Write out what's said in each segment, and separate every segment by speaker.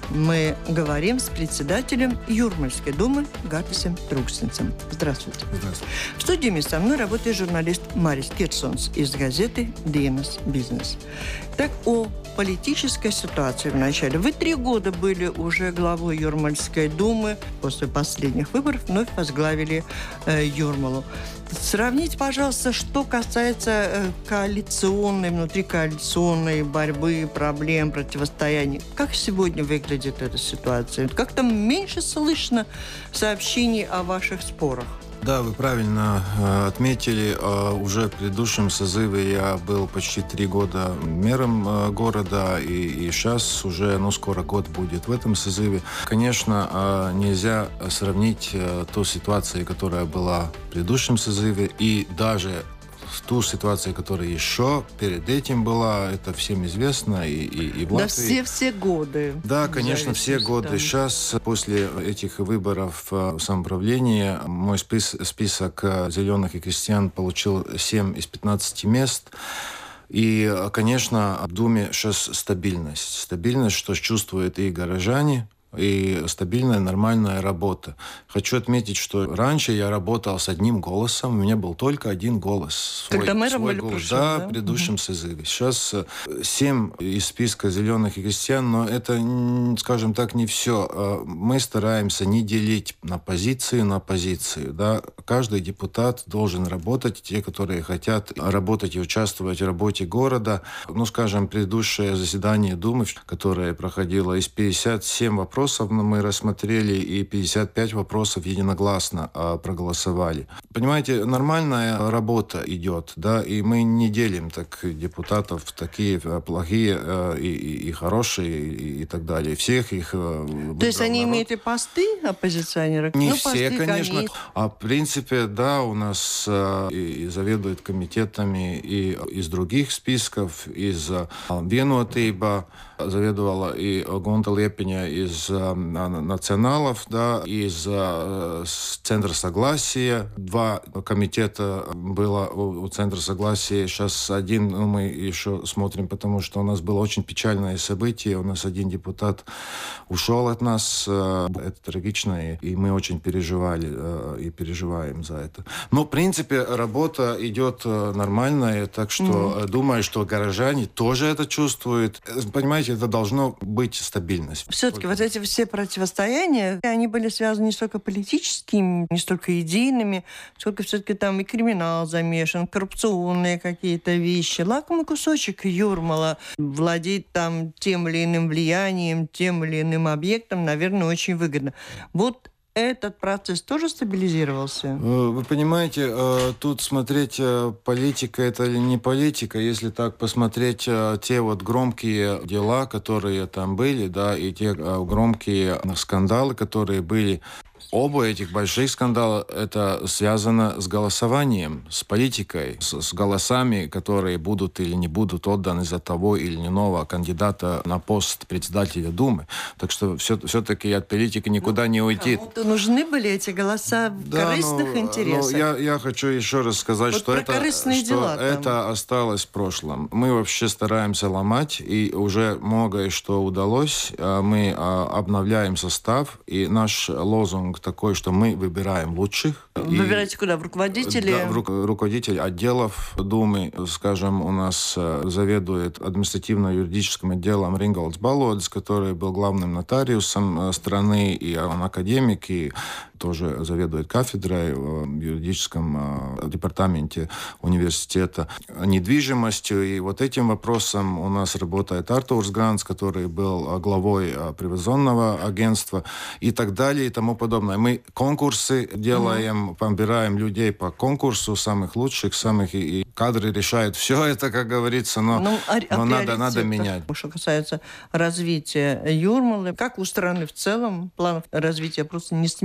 Speaker 1: Мы говорим с председателем Юрмальской думы Гартисом Труксенцем. Здравствуйте.
Speaker 2: Здравствуйте.
Speaker 1: В студии со мной работает журналист Марис Кирсонс из газеты «Dienas Бизнес». Так, о политической ситуации в начале. Вы 3 года были уже главой Юрмальской думы. После последних выборов вновь возглавили Юрмалу. Сравните, пожалуйста, что касается внутрикоалиционной борьбы, проблем, противостояний. Как сегодня выглядит эта ситуация? Как-то меньше слышно сообщений о ваших спорах.
Speaker 2: Да, вы правильно отметили. Уже в предыдущем созыве я был почти 3 года мэром города, и сейчас уже, скоро год будет в этом созыве. Конечно, нельзя сравнить ту ситуацию, которая была в предыдущем созыве, и даже ту ситуацию, которая еще перед этим была, это всем известно, и в Латвии.
Speaker 1: Да, все годы.
Speaker 2: Да, конечно, все годы. Там. Сейчас, после этих выборов в самоуправлении, мой список «Зеленых и крестьян» получил 7 из 15 мест. И, конечно, в Думе сейчас стабильность. Стабильность, что чувствуют и горожане, и стабильная, нормальная работа. Хочу отметить, что раньше я работал с одним голосом, у меня был только один голос.
Speaker 1: Когда мэром были
Speaker 2: голос.
Speaker 1: прошлым,
Speaker 2: да, в предыдущем созыве. Сейчас 7 из списка «Зеленых и крестьян», но это, скажем так, не все. Мы стараемся не делить на позицию. Да. Каждый депутат должен работать, те, которые хотят работать и участвовать в работе города. Скажем, предыдущее заседание Думы, которое проходило, из 57 вопросов мы рассмотрели, и 55 вопросов единогласно проголосовали. Понимаете, нормальная работа идет, да, и мы не делим так депутатов такие плохие и хорошие и так далее. Всех их
Speaker 1: То есть они имеют и посты оппозиционеров?
Speaker 2: Не все,
Speaker 1: посты,
Speaker 2: конечно.
Speaker 1: комиссии.
Speaker 2: А в принципе, да, у нас и заведуют комитетами и из других списков, из Vienotībā заведовала и Гунта Лепиня из националов, да, из Центра согласия. 2 комитета было у Центра согласия. Сейчас один мы еще смотрим, потому что у нас было очень печальное событие. У нас один депутат ушел от нас. Это трагично, и мы очень переживали и переживаем за это. Но, в принципе, работа идет нормальная, так что думаю, что горожане тоже это чувствуют. Понимаете, это должно быть стабильность.
Speaker 1: Все-таки вот эти все противостояния, они были связаны не столько политическими, не столько идейными, сколько все-таки там и криминал замешан, коррупционные какие-то вещи. Лакомый кусочек Юрмала владеть там тем или иным влиянием, тем или иным объектом, наверное, очень выгодно. Вот этот процесс тоже стабилизировался?
Speaker 2: Вы понимаете, тут смотреть, политика это или не политика, если так посмотреть те громкие дела, которые там были, да, и те громкие скандалы, которые были. Оба этих больших скандала это связано с голосованием, с политикой, с голосами, которые будут или не будут отданы за того или иного кандидата на пост председателя Думы. Так что все-таки от политики никуда не уйти.
Speaker 1: Кому-то нужны были эти голоса в корыстных интересах.
Speaker 2: Я хочу еще раз сказать, что это осталось в прошлом. Мы вообще стараемся ломать, и уже многое что удалось. Мы обновляем состав, и наш лозунг такой, что мы выбираем лучших.
Speaker 1: Выбираете куда? В руководители?
Speaker 2: Да, руководитель отделов Думы. Скажем, у нас заведует административно-юридическим отделом Рингolds Balodis, который был главным нотариусом страны, и он академик, и тоже заведует кафедрой в юридическом департаменте университета недвижимостью. И вот этим вопросом у нас работает Артурс Гранц, который был главой приватизационного агентства и так далее и тому подобное. Мы конкурсы делаем, подбираем людей по конкурсу, самых лучших, и кадры решают все это, как говорится, но надо менять.
Speaker 1: Что касается развития Юрмалы, как у страны в целом, планов развития просто несметное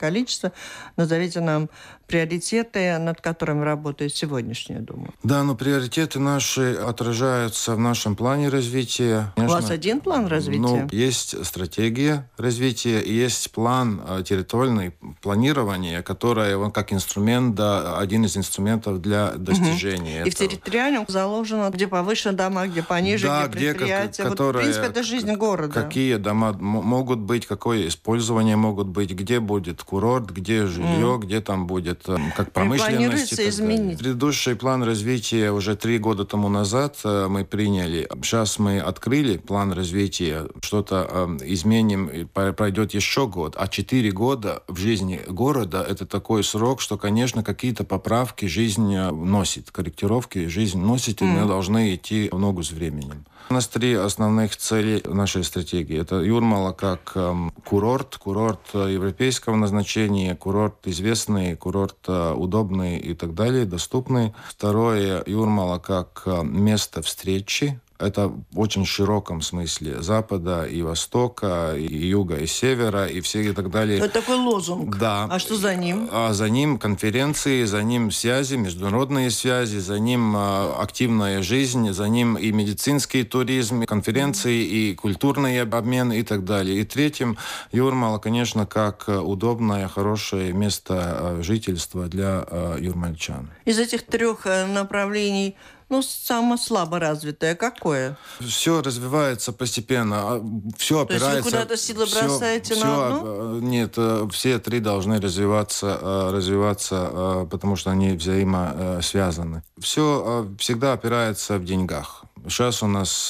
Speaker 1: количество. Назовите нам приоритеты, над которыми работает сегодняшняя Дума.
Speaker 2: Да, но приоритеты наши отражаются в нашем плане развития.
Speaker 1: Конечно, у вас один план развития?
Speaker 2: Есть стратегия развития, и есть план территориального планирования, которое он как инструмент, да, один из инструментов для достижения этого.
Speaker 1: И в территориальном заложено, где повыше дома, где пониже,
Speaker 2: да,
Speaker 1: где предприятия.
Speaker 2: Которые,
Speaker 1: в принципе, это жизнь города.
Speaker 2: Какие дома могут быть, какое использование могут быть, где будет курорт, где жилье, где там будет как промышленность.
Speaker 1: Планируется изменить.
Speaker 2: Предыдущий план развития уже 3 года тому назад мы приняли. Сейчас мы открыли план развития, что-то изменим, пройдет еще год. А 4 года в жизни города – это такой срок, что, конечно, какие-то поправки жизнь носит, корректировки жизнь носит, и мы должны идти в ногу с временем. У нас 3 основных цели нашей стратегии. Это Юрмала как курорт европейского назначения, курорт известный, курорт удобный и так далее, доступный. Второе, Юрмала как место встречи. Это в очень широком смысле Запада и Востока, и Юга, и Севера, и все и так далее.
Speaker 1: Это такой лозунг.
Speaker 2: Да.
Speaker 1: А что за ним?
Speaker 2: За ним конференции, за ним связи, международные связи, за ним активная жизнь, за ним и медицинский туризм, и конференции, и культурный обмен и так далее. И третьим, Юрмала, конечно, как удобное, хорошее место жительства для юрмальчан.
Speaker 1: Из этих 3 направлений самое слабо развитое какое?
Speaker 2: Все развивается постепенно. Все опирается...
Speaker 1: То есть вы куда-то силы бросаете на одну?
Speaker 2: Нет, все 3 должны развиваться, потому что они взаимосвязаны. Все всегда опирается в деньгах. Сейчас у нас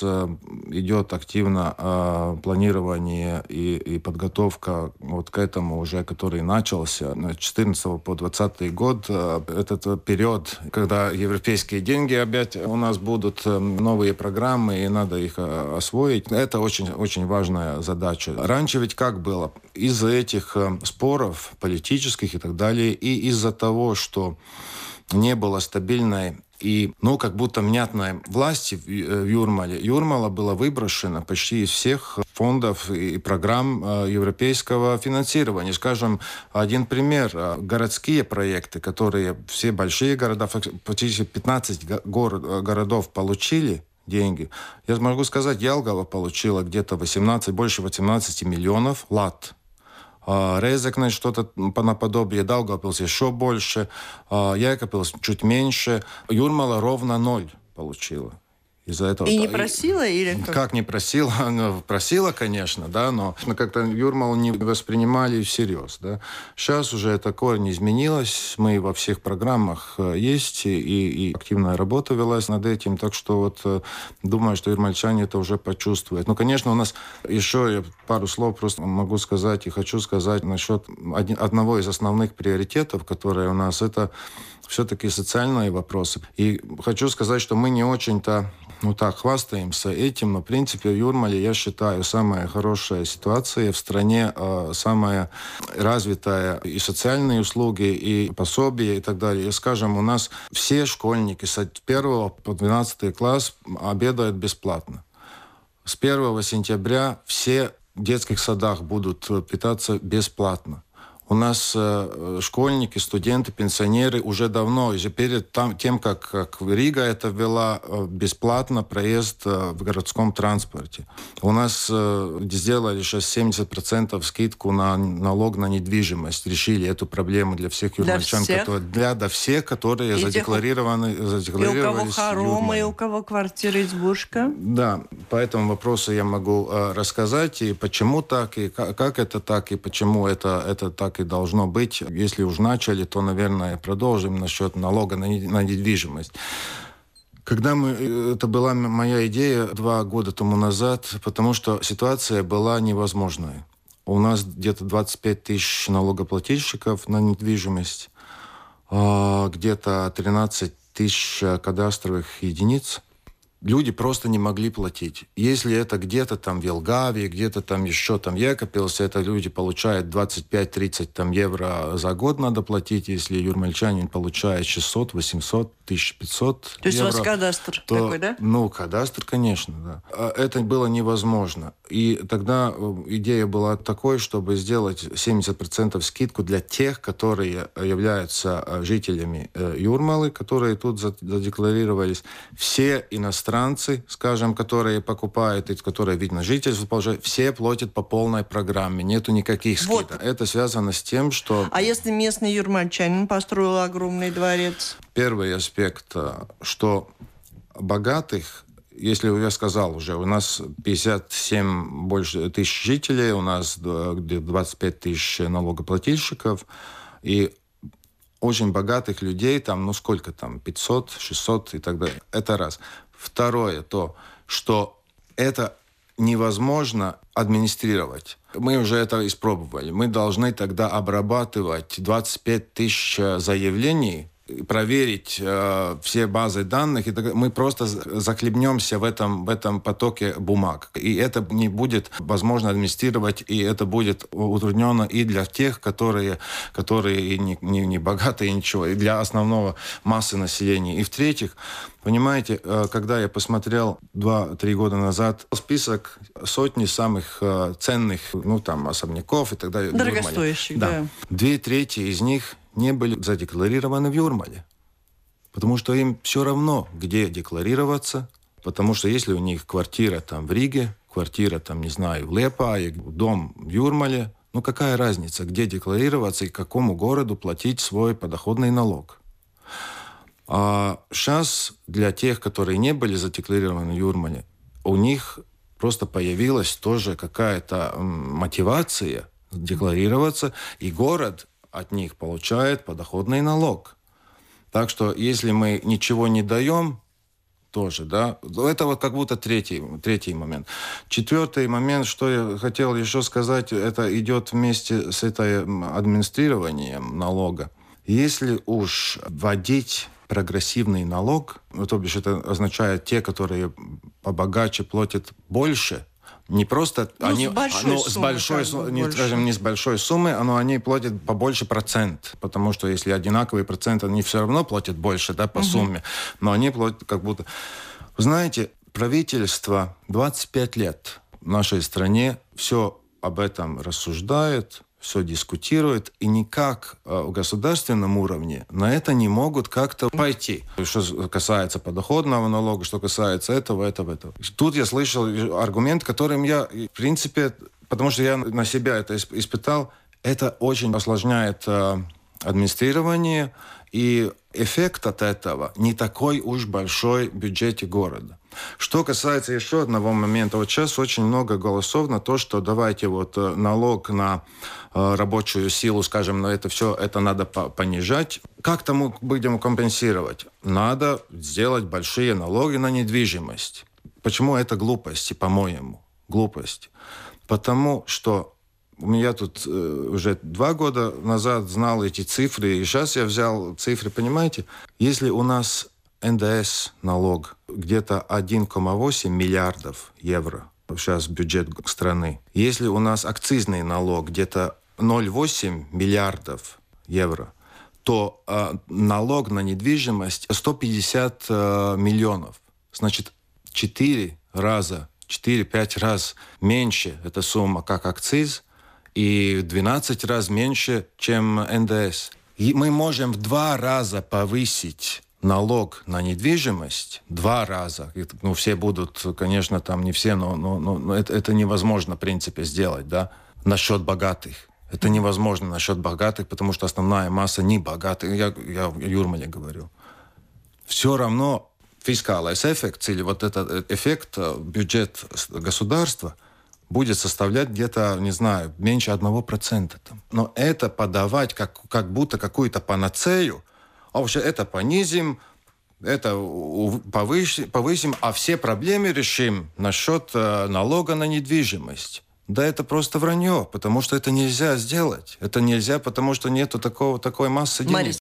Speaker 2: идет активно планирование и подготовка вот к этому уже, который начался с 2014 по 2020 год. Этот период, когда европейские деньги опять у нас будут новые программы, и надо их освоить. Это очень, очень важная задача. Раньше ведь как было? Из-за этих споров политических и так далее, и из-за того, что не было стабильной и, как будто внятной власти в Юрмале. Юрмала была выброшена почти из всех фондов и программ европейского финансирования. Скажем, один пример. Городские проекты, которые все большие города, почти 15 городов получили деньги. Я могу сказать, Jelgava получила где-то больше 18 миллионов лат. Резекне что-то наподобие, Даугавпилс еще больше, Jēkabpils чуть меньше, Юрмала ровно 0 получила. Из-за этого.
Speaker 1: И не просила или как?
Speaker 2: Как не просила? Просила, конечно, да, но как-то Юрмалу не воспринимали всерьез. Да. Сейчас уже такое не изменилось. Мы во всех программах есть, и активная работа велась над этим. Так что думаю, что юрмальчане это уже почувствуют. Конечно, у нас еще пару слов просто могу сказать и хочу сказать насчет одного из основных приоритетов, которые у нас, это все-таки социальные вопросы. И хочу сказать, что мы не очень-то хвастаемся этим, но, в принципе, в Юрмале, я считаю, самая хорошая ситуация в стране, самая развитая и социальные услуги, и пособия, и так далее. И, скажем, у нас все школьники с 1 по 12 класс обедают бесплатно. С 1 сентября все в детских садах будут питаться бесплатно. У нас школьники, студенты, пенсионеры уже давно, еще перед тем, как Рига это ввела, бесплатно проезд в городском транспорте. У нас сделали сейчас 70% скидку на налог на недвижимость. Решили эту проблему для всех юрмальчан. Для всех, которые задекларированы.
Speaker 1: И у кого хоромы, и у кого квартира, избушка.
Speaker 2: Да, по этому вопросу я могу рассказать, и почему так, и как это так, и почему это так и должно быть. Если уж начали, то, наверное, продолжим насчет налога на недвижимость. Это была моя идея 2 года тому назад, потому что ситуация была невозможная. У нас где-то 25 тысяч налогоплательщиков на недвижимость, где-то 13 тысяч кадастровых единиц. Люди просто не могли платить. Если это где-то там в Jelgavе, где-то там еще там Jēkabpils, это люди получают 25-30 евро за год надо платить. Если юрмальчанин получает 600-800 1500
Speaker 1: То есть
Speaker 2: евро.
Speaker 1: у вас кадастр такой, да?
Speaker 2: Ну, кадастр, конечно, да. Это было невозможно. И тогда идея была такой, чтобы сделать 70% скидку для тех, которые являются жителями Юрмалы, которые тут задекларировались. Все иностранцы, скажем, которые покупают, и которые, видно, жительство, все платят по полной программе. Нету никаких скидок. Вот. Это связано с тем, что...
Speaker 1: А если местный юрмальчанин построил огромный дворец?
Speaker 2: Первый аспект, что богатых, если я сказал уже, у нас 57 больше тысяч жителей, у нас 25 тысяч налогоплательщиков, и очень богатых людей, там, ну сколько там, 500, 600 и так далее. Это раз. Второе, то, что это невозможно администрировать. Мы уже это испробовали. Мы должны тогда обрабатывать 25 тысяч заявлений, проверить все базы данных, и мы просто захлебнемся в этом потоке бумаг. И это не будет возможно администрировать, и это будет утруднено и для тех, которые не богатые, ничего, и для основного массы населения. И в-третьих, понимаете, когда я посмотрел 2-3 года назад список сотни самых ценных, ну, там, особняков и так далее.
Speaker 1: Дорогостоящих, да.
Speaker 2: 2/3 из них не были задекларированы в Юрмале. Потому что им все равно, где декларироваться. Потому что если у них квартира там в Риге, квартира там, не знаю, в Лиепае, дом в Юрмале, ну какая разница, где декларироваться и какому городу платить свой подоходный налог. А сейчас для тех, которые не были задекларированы в Юрмале, у них просто появилась тоже какая-то мотивация декларироваться, и город от них получает подоходный налог. Так что, если мы ничего не даем, тоже, да, это вот как будто третий момент. Четвертый момент, что я хотел еще сказать, это идет вместе с администрированием налога. Если уж вводить прогрессивный налог, то бишь это означает те, которые побогаче платят больше, не просто они, с большой суммы, не с большой суммы, но они платят побольше процент, потому что если одинаковый процент, они все равно платят больше, да, по сумме, но они платят как будто... Вы знаете, правительство 25 лет в нашей стране все об этом рассуждает, все дискутирует, и никак в государственном уровне на это не могут как-то пойти. Что касается подоходного налога, что касается этого. Тут я слышал аргумент, которым я, в принципе, потому что я на себя это испытал, это очень осложняет администрирование, и эффект от этого не такой уж большой в бюджете города. Что касается еще одного момента, вот сейчас очень много голосов на то, что давайте вот налог на рабочую силу, скажем, но это все, это надо понижать. Как-то мы будем компенсировать? Надо сделать большие налоги на недвижимость. Почему это глупости, по-моему? Глупость. Потому что у меня тут уже 2 года назад знал эти цифры, и сейчас я взял цифры, понимаете? Если у нас НДС налог где-то 1,8 миллиардов евро, сейчас бюджет страны. Если у нас акцизный налог где-то 0,8 миллиардов евро, то налог на недвижимость 150 миллионов. Значит, 4-5 раз меньше эта сумма, как акциз, и в 12 раз меньше, чем НДС. И мы можем в 2 раза повысить налог на недвижимость, 2 раза. Ну, все будут, конечно, там не все, но это невозможно, в принципе, сделать, да, насчет богатых. Это невозможно насчет богатых, потому что основная масса не богатых. Я в Юрмале говорю. Все равно фискальный эффект, или вот этот эффект, бюджет государства будет составлять где-то, не знаю, меньше 1%. Там. Но это подавать как будто какую-то панацею, а вообще это понизим, это повысим, а все проблемы решим насчет налога на недвижимость. Да это просто вранье, потому что это нельзя сделать. Это нельзя, потому что нету такой массы денег.